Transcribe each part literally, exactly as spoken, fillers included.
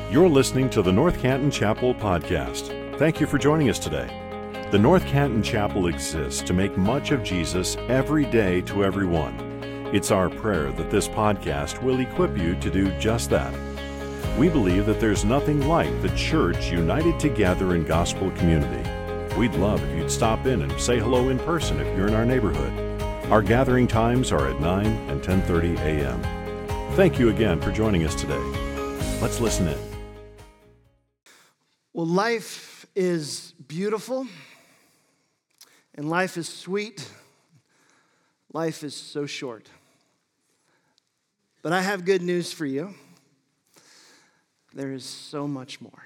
You're listening to the North Canton Chapel podcast. Thank you for joining us today. The North Canton Chapel exists to make much of Jesus every day to everyone. It's our prayer that this podcast will equip you to do just that. We believe that there's nothing like the church united together in gospel community. We'd love if you'd stop in and say hello in person if you're in our neighborhood. Our gathering times are at nine and ten thirty a.m. Thank you again for joining us today. Let's listen in. Well, life is beautiful, and life is sweet. Life is so short. But I have good news for you. There is so much more.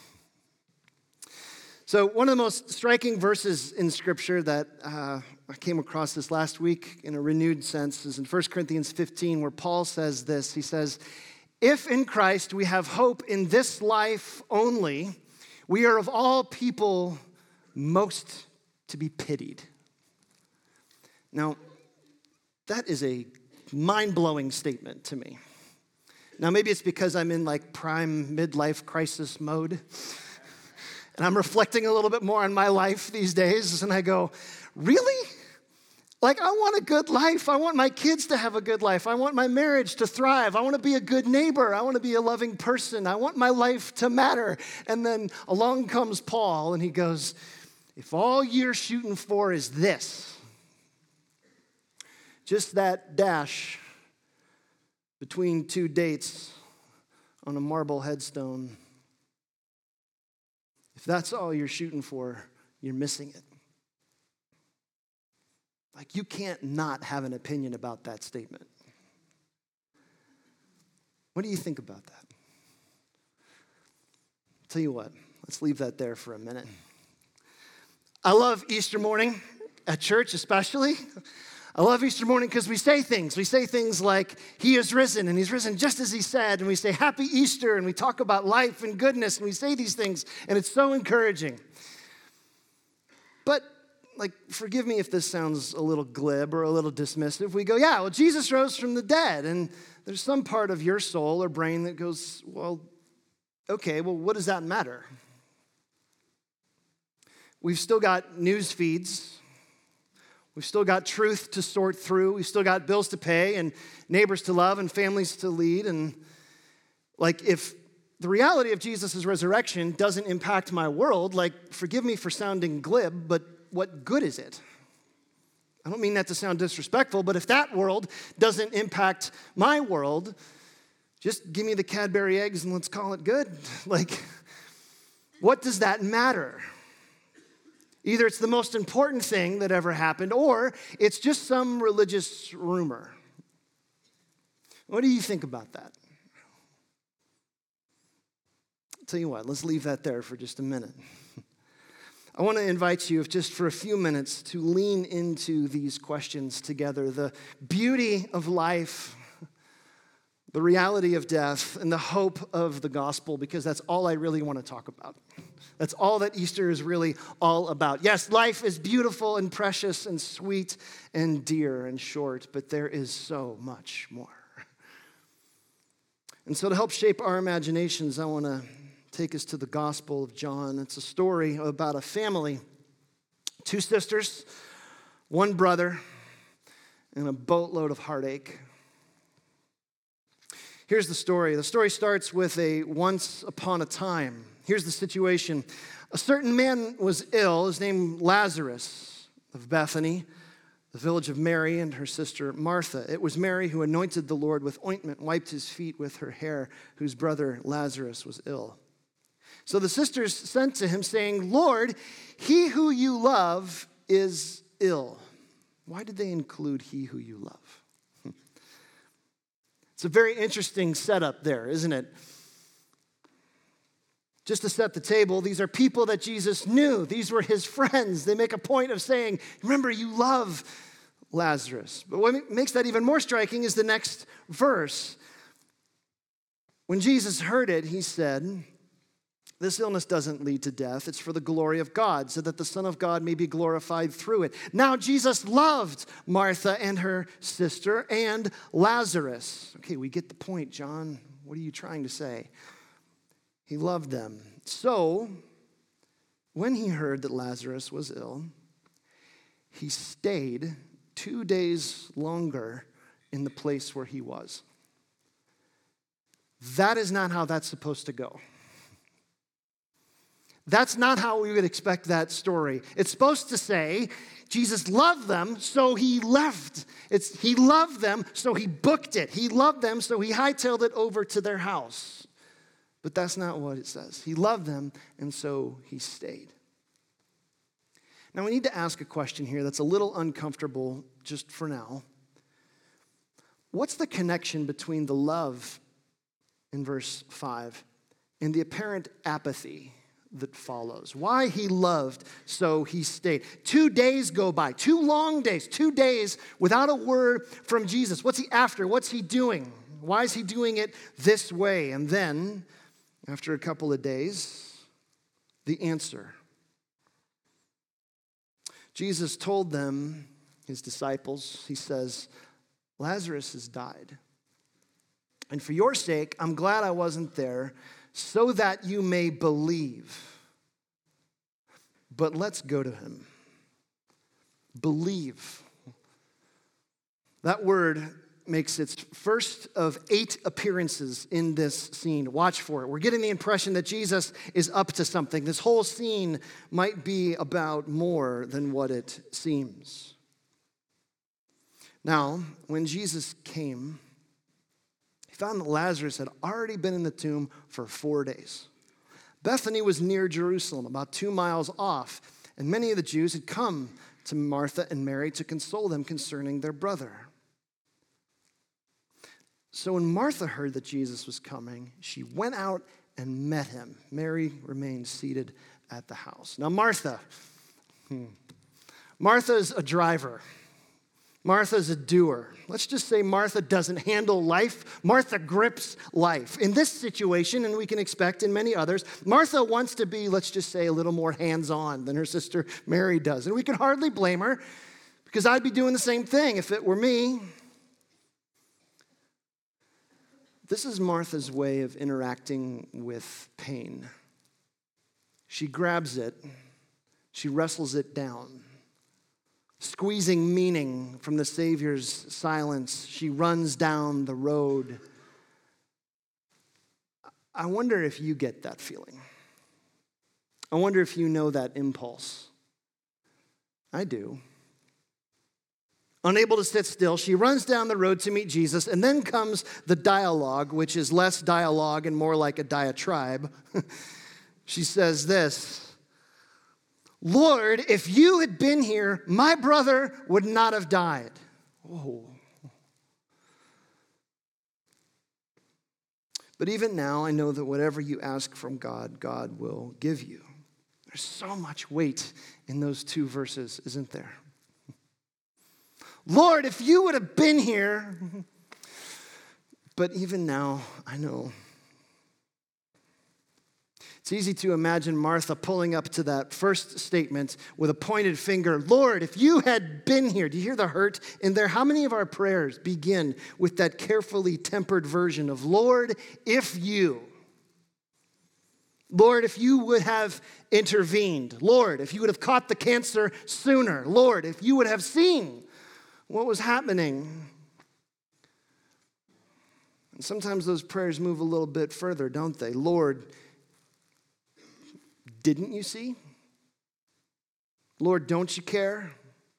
So one of the most striking verses in Scripture that uh, I came across this last week in a renewed sense is in First Corinthians fifteen, where Paul says this. He says, "If in Christ we have hope in this life only, we are of all people most to be pitied." Now, that is a mind-blowing statement to me. Now, maybe it's because I'm in like prime midlife crisis mode, and I'm reflecting a little bit more on my life these days, and I go, really? Like, I want a good life. I want my kids to have a good life. I want my marriage to thrive. I want to be a good neighbor. I want to be a loving person. I want my life to matter. And then along comes Paul, and he goes, if all you're shooting for is this, just that dash between two dates on a marble headstone, if that's all you're shooting for, you're missing it. Like, you can't not have an opinion about that statement. What do you think about that? I'll tell you what, let's leave that there for a minute. I love Easter morning at church, especially. I love Easter morning because we say things. We say things like, he is risen, and he's risen just as he said, and we say, happy Easter, and we talk about life and goodness, and we say these things, and it's so encouraging. But, like, forgive me if this sounds a little glib or a little dismissive. We go, yeah, well, Jesus rose from the dead, and there's some part of your soul or brain that goes, well, okay, well, what does that matter? We've still got news feeds. We've still got truth to sort through. We've still got bills to pay and neighbors to love and families to lead. And like, if the reality of Jesus' resurrection doesn't impact my world, like, forgive me for sounding glib, but what good is it? I don't mean that to sound disrespectful, but if that world doesn't impact my world, just give me the Cadbury eggs and let's call it good. Like, what does that matter? Either it's the most important thing that ever happened, or it's just some religious rumor. What do you think about that? I'll tell you what, let's leave that there for just a minute. I want to invite you, if just for a few minutes, to lean into these questions together. The beauty of life, the reality of death, and the hope of the gospel, because that's all I really want to talk about. That's all that Easter is really all about. Yes, life is beautiful and precious and sweet and dear and short, but there is so much more. And so to help shape our imaginations, I want to take us to the Gospel of John. It's a story about a family, two sisters, one brother, and a boatload of heartache. Here's the story. The story starts with a once upon a time. Here's the situation. A certain man was ill, his name Lazarus, of Bethany, the village of Mary and her sister Martha. It was Mary who anointed the Lord with ointment, wiped his feet with her hair, whose brother Lazarus was ill. So the sisters sent to him, saying, Lord, he who you love is ill. Why did they include he who you love? It's a very interesting setup there, isn't it? Just to set the table, these are people that Jesus knew. These were his friends. They make a point of saying, remember, you love Lazarus. But what makes that even more striking is the next verse. When Jesus heard it, he said, this illness doesn't lead to death. It's for the glory of God, so that the Son of God may be glorified through it. Now, Jesus loved Martha and her sister and Lazarus. Okay, we get the point, John. What are you trying to say? He loved them. So, when he heard that Lazarus was ill, he stayed two days longer in the place where he was. That is not how that's supposed to go. That's not how we would expect that story. It's supposed to say, Jesus loved them, so he left. It's, he loved them, so he booked it. He loved them, so he hightailed it over to their house. But that's not what it says. He loved them, and so he stayed. Now, we need to ask a question here that's a little uncomfortable just for now. What's the connection between the love in verse five and the apparent apathy that follows? Why he loved, so he stayed. Two days go by, two long days, two days without a word from Jesus. What's he after? What's he doing? Why is he doing it this way? And then, after a couple of days, the answer. Jesus told them, his disciples, he says, Lazarus has died. And for your sake, I'm glad I wasn't there, so that you may believe. But let's go to him. Believe. That word makes its first of eight appearances in this scene. Watch for it. We're getting the impression that Jesus is up to something. This whole scene might be about more than what it seems. Now, when Jesus came, he found that Lazarus had already been in the tomb for four days. Bethany was near Jerusalem, about two miles off, and many of the Jews had come to Martha and Mary to console them concerning their brother. So when Martha heard that Jesus was coming, she went out and met him. Mary remained seated at the house. Now, Martha, hmm, Martha's a driver. Martha's a doer. Let's just say Martha doesn't handle life. Martha grips life. In this situation, and we can expect in many others, Martha wants to be, let's just say, a little more hands-on than her sister Mary does. And we can hardly blame her, because I'd be doing the same thing if it were me. This is Martha's way of interacting with pain. She grabs it, she wrestles it down. Squeezing meaning from the Savior's silence, she runs down the road. I wonder if you get that feeling. I wonder if you know that impulse. I do. Unable to sit still, she runs down the road to meet Jesus, and then comes the dialogue, which is less dialogue and more like a diatribe. She says this, Lord, if you had been here, my brother would not have died. Whoa. But even now, I know that whatever you ask from God, God will give you. There's so much weight in those two verses, isn't there? Lord, if you would have been here. But even now, I know. It's easy to imagine Martha pulling up to that first statement with a pointed finger. Lord, if you had been here. Do you hear the hurt in there? How many of our prayers begin with that carefully tempered version of, Lord, if you. Lord, if you would have intervened. Lord, if you would have caught the cancer sooner. Lord, if you would have seen what was happening. And sometimes those prayers move a little bit further, don't they? Lord, didn't you see? Lord, don't you care?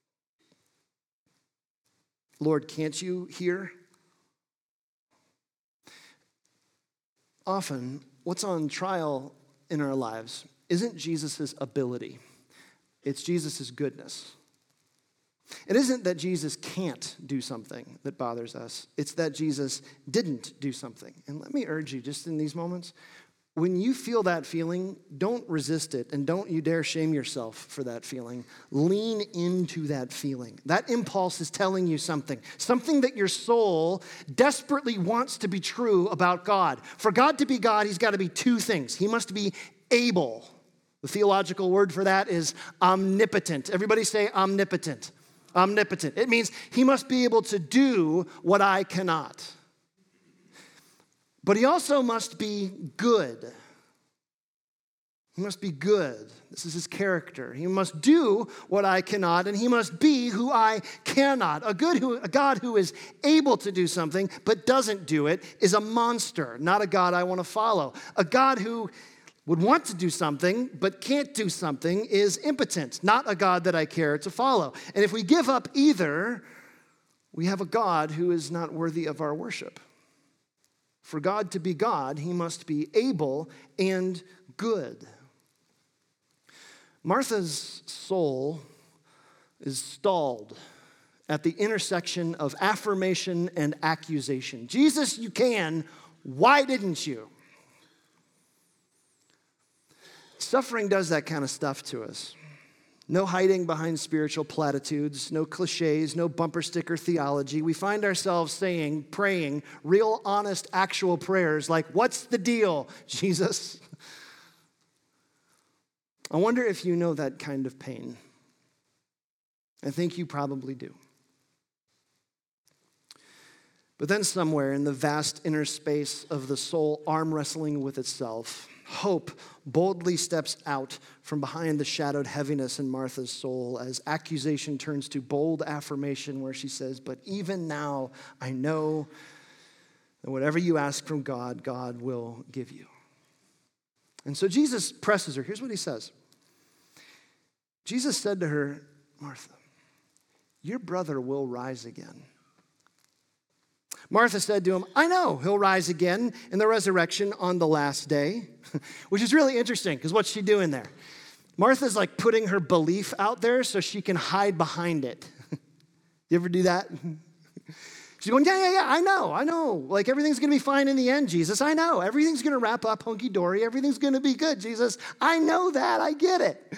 Lord, can't you hear? Often, what's on trial in our lives isn't Jesus' ability. It's Jesus' goodness. It isn't that Jesus can't do something that bothers us. It's that Jesus didn't do something. And let me urge you, just in these moments, when you feel that feeling, don't resist it, and don't you dare shame yourself for that feeling. Lean into that feeling. That impulse is telling you something, something that your soul desperately wants to be true about God. For God to be God, he's got to be two things. He must be able. The theological word for that is omnipotent. Everybody say omnipotent. Omnipotent. It means he must be able to do what I cannot. But he also must be good. He must be good. This is his character. He must do what I cannot, and he must be who I cannot. A, good who, a God who is able to do something but doesn't do it is a monster, not a God I want to follow. A God who would want to do something but can't do something is impotent, not a God that I care to follow. And if we give up either, we have a God who is not worthy of our worship. For God to be God, he must be able and good. Martha's soul is stalled at the intersection of affirmation and accusation. Jesus, you can. Why didn't you? Suffering does that kind of stuff to us. No hiding behind spiritual platitudes, no cliches, no bumper sticker theology. We find ourselves saying, praying, real, honest, actual prayers like, what's the deal, Jesus? I wonder if you know that kind of pain. I think you probably do. But then somewhere in the vast inner space of the soul arm wrestling with itself, hope boldly steps out from behind the shadowed heaviness in Martha's soul as accusation turns to bold affirmation where she says, but even now I know that whatever you ask from God, God will give you. And so Jesus presses her. Here's what he says. Jesus said to her, Martha, your brother will rise again. Martha said to him, I know he'll rise again in the resurrection on the last day, which is really interesting because what's she doing there? Martha's like putting her belief out there so she can hide behind it. You ever do that? She's going, yeah, yeah, yeah, I know, I know. Like everything's going to be fine in the end, Jesus. I know. Everything's going to wrap up hunky-dory. Everything's going to be good, Jesus. I know that. I get it.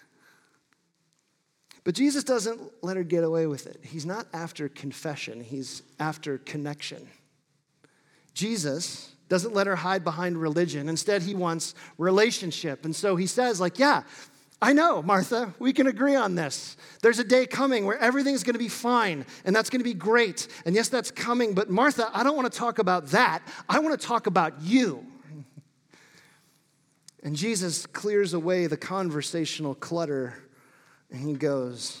But Jesus doesn't let her get away with it. He's not after confession. He's after connection. Jesus doesn't let her hide behind religion. Instead, he wants relationship. And so he says, like, yeah, I know, Martha, we can agree on this. There's a day coming where everything's going to be fine, and that's going to be great. And yes, that's coming. But Martha, I don't want to talk about that. I want to talk about you. And Jesus clears away the conversational clutter. And he goes,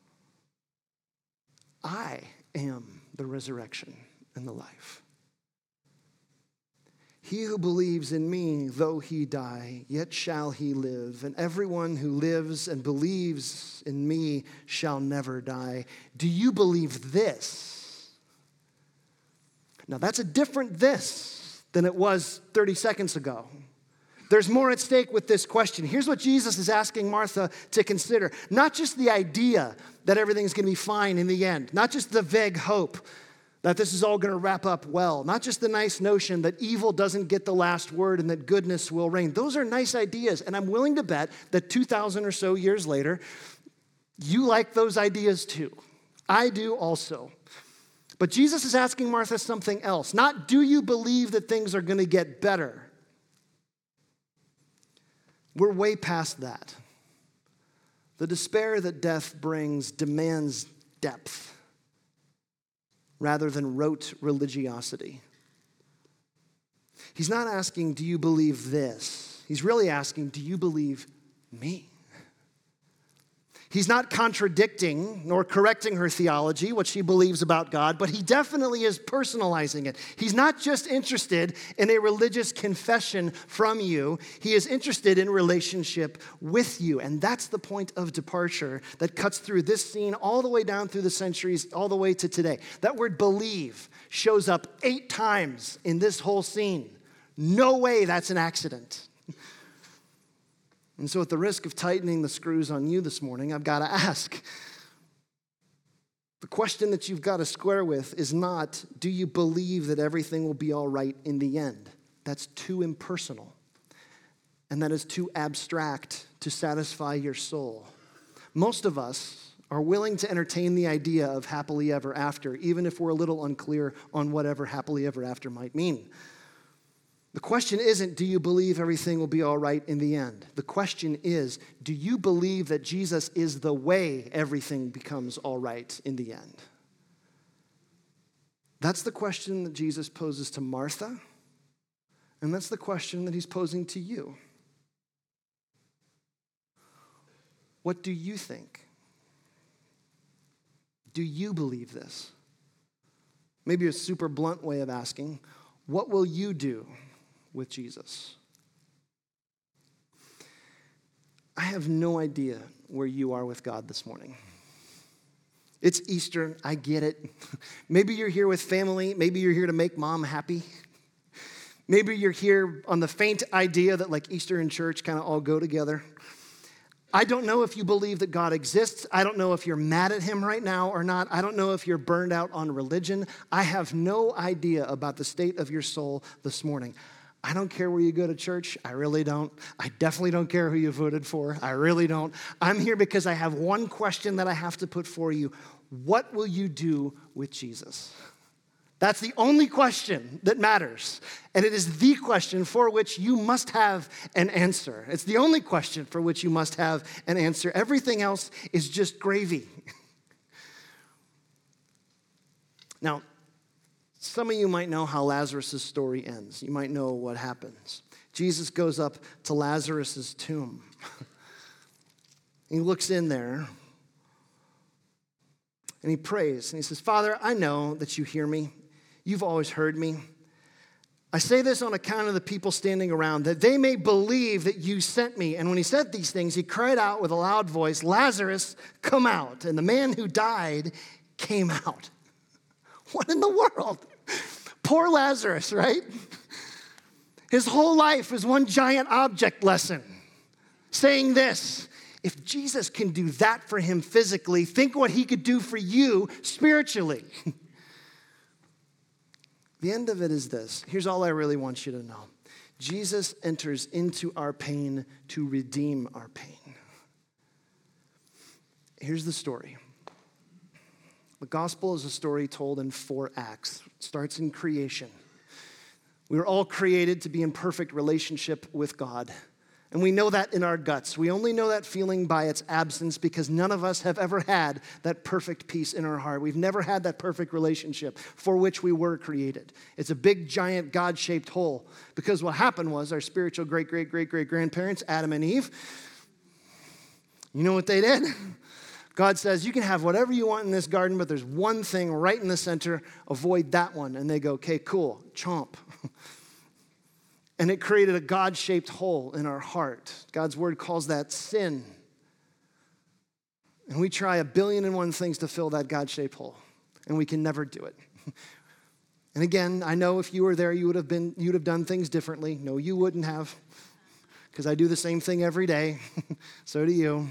I am the resurrection and the life. He who believes in me, though he die, yet shall he live. And everyone who lives and believes in me shall never die. Do you believe this? Now that's a different this than it was thirty seconds ago. There's more at stake with this question. Here's what Jesus is asking Martha to consider. Not just the idea that everything's going to be fine in the end. Not just the vague hope that this is all going to wrap up well. Not just the nice notion that evil doesn't get the last word and that goodness will reign. Those are nice ideas. And I'm willing to bet that two thousand or so years later, you like those ideas too. I do also. But Jesus is asking Martha something else. Not, do you believe that things are going to get better? We're way past that. The despair that death brings demands depth rather than rote religiosity. He's not asking, do you believe this? He's really asking, do you believe me? He's not contradicting nor correcting her theology, what she believes about God, but he definitely is personalizing it. He's not just interested in a religious confession from you. He is interested in relationship with you. And that's the point of departure that cuts through this scene all the way down through the centuries, all the way to today. That word believe shows up eight times in this whole scene. No way that's an accident. And so at the risk of tightening the screws on you this morning, I've got to ask. The question that you've got to square with is not, do you believe that everything will be all right in the end? That's too impersonal. And that is too abstract to satisfy your soul. Most of us are willing to entertain the idea of happily ever after, even if we're a little unclear on whatever happily ever after might mean. The question isn't, do you believe everything will be all right in the end? The question is, do you believe that Jesus is the way everything becomes all right in the end? That's the question that Jesus poses to Martha, and that's the question that he's posing to you. What do you think? Do you believe this? Maybe a super blunt way of asking, what will you do with Jesus? I have no idea where you are with God this morning. It's Easter, I get it. Maybe you're here with family. Maybe you're here to make mom happy. Maybe you're here on the faint idea that like Easter and church kind of all go together. I don't know if you believe that God exists. I don't know if you're mad at him right now or not. I don't know if you're burned out on religion. I have no idea about the state of your soul this morning. I don't care where you go to church. I really don't. I definitely don't care who you voted for. I really don't. I'm here because I have one question that I have to put for you. What will you do with Jesus? That's the only question that matters. And it is the question for which you must have an answer. It's the only question for which you must have an answer. Everything else is just gravy. Now, some of you might know how Lazarus' story ends. You might know what happens. Jesus goes up to Lazarus' tomb. He looks in there and he prays and he says, Father, I know that you hear me. You've always heard me. I say this on account of the people standing around, that they may believe that you sent me. And when he said these things, he cried out with a loud voice, Lazarus, come out. And the man who died came out. What in the world? Poor Lazarus, right? His whole life is one giant object lesson, saying this, if Jesus can do that for him physically, think what he could do for you spiritually. The end of it is this. Here's all I really want you to know. Jesus enters into our pain to redeem our pain. Here's the story. The gospel is a story told in four acts. It starts in creation. We were all created to be in perfect relationship with God. And we know that in our guts. We only know that feeling by its absence because none of us have ever had that perfect peace in our heart. We've never had that perfect relationship for which we were created. It's a big, giant, God-shaped hole because what happened was our spiritual great, great, great, great grandparents, Adam and Eve, you know what they did? God says, you can have whatever you want in this garden, but there's one thing right in the center. Avoid that one. And they go, okay, cool, chomp. And it created a God-shaped hole in our heart. God's word calls that sin. And we try a billion and one things to fill that God-shaped hole, and we can never do it. And again, I know if you were there, you would have been, you'd have done things differently. No, you wouldn't have, because I do the same thing every day. So do you.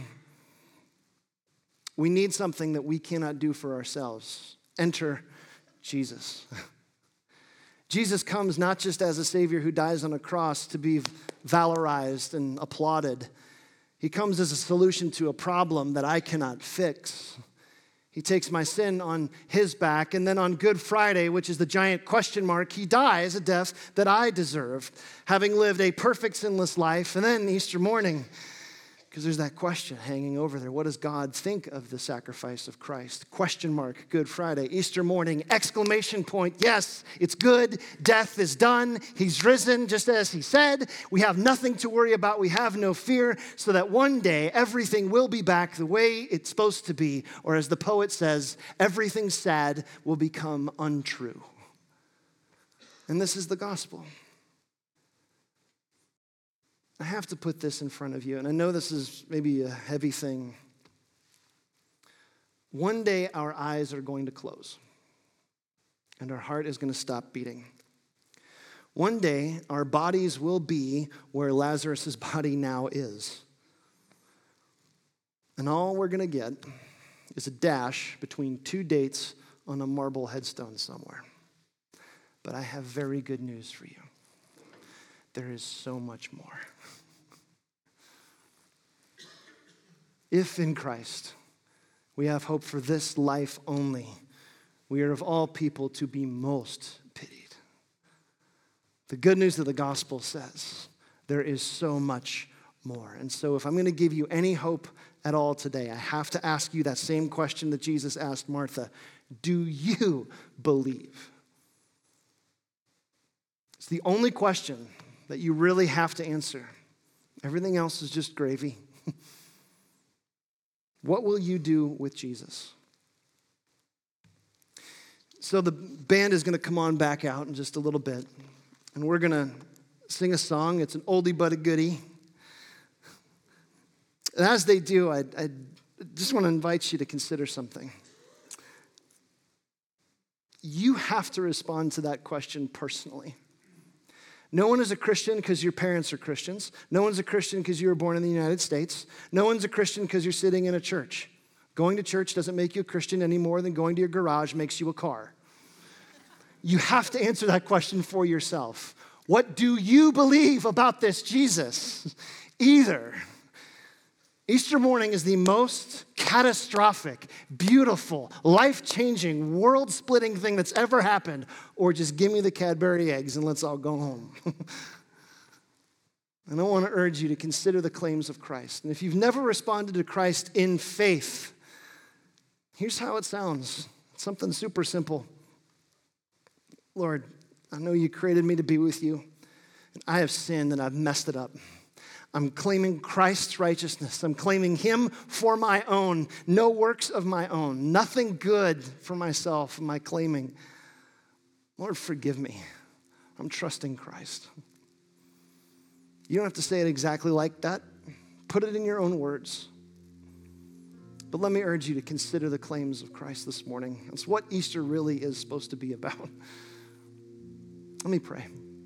We need something that we cannot do for ourselves. Enter Jesus. Jesus comes not just as a Savior who dies on a cross to be valorized and applauded. He comes as a solution to a problem that I cannot fix. He takes my sin on his back, and then on Good Friday, which is the giant question mark, he dies a death that I deserved, having lived a perfect sinless life. And then Easter morning, because there's that question hanging over there. What does God think of the sacrifice of Christ? Question mark, Good Friday, Easter morning, exclamation point. Yes, it's good. Death is done. He's risen, just as he said. We have nothing to worry about. We have no fear, so that one day everything will be back the way it's supposed to be. Or as the poet says, everything sad will become untrue. And this is the gospel. I have to put this in front of you, and I know this is maybe a heavy thing. One day our eyes are going to close, and our heart is going to stop beating. One day our bodies will be where Lazarus' body now is. And all we're going to get is a dash between two dates on a marble headstone somewhere. But I have very good news for you. There is so much more. If in Christ we have hope for this life only, we are of all people to be most pitied. The good news of the gospel says there is so much more. And so if I'm going to give you any hope at all today, I have to ask you that same question that Jesus asked Martha. Do you believe? It's the only question that you really have to answer. Everything else is just gravy. What will you do with Jesus? So the band is going to come on back out in just a little bit, and we're going to sing a song. It's an oldie but a goodie. And as they do, I, I just want to invite you to consider something. You have to respond to that question personally. No one is a Christian because your parents are Christians. No one's a Christian because you were born in the United States. No one's a Christian because you're sitting in a church. Going to church doesn't make you a Christian any more than going to your garage makes you a car. You have to answer that question for yourself. What do you believe about this Jesus? Either Easter morning is the most catastrophic, beautiful, life-changing, world-splitting thing that's ever happened, or just give me the Cadbury eggs and let's all go home. And I want to urge you to consider the claims of Christ. And if you've never responded to Christ in faith, here's how it sounds. It's something super simple. Lord, I know you created me to be with you, and I have sinned and I've messed it up. I'm claiming Christ's righteousness. I'm claiming him for my own. No works of my own. Nothing good for myself am I claiming. Lord, forgive me. I'm trusting Christ. You don't have to say it exactly like that. Put it in your own words. But let me urge you to consider the claims of Christ this morning. That's what Easter really is supposed to be about. Let me pray.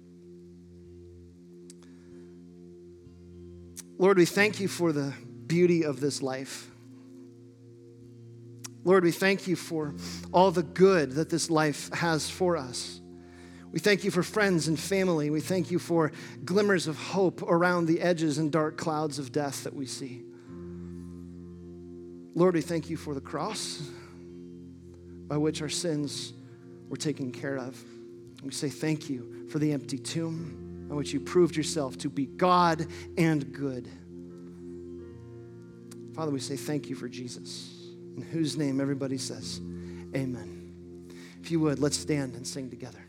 Lord, we thank you for the beauty of this life. Lord, we thank you for all the good that this life has for us. We thank you for friends and family. We thank you for glimmers of hope around the edges and dark clouds of death that we see. Lord, we thank you for the cross by which our sins were taken care of. We say thank you for the empty tomb by which you proved yourself to be God and good. Father, we say thank you for Jesus, in whose name everybody says amen. If you would, let's stand and sing together.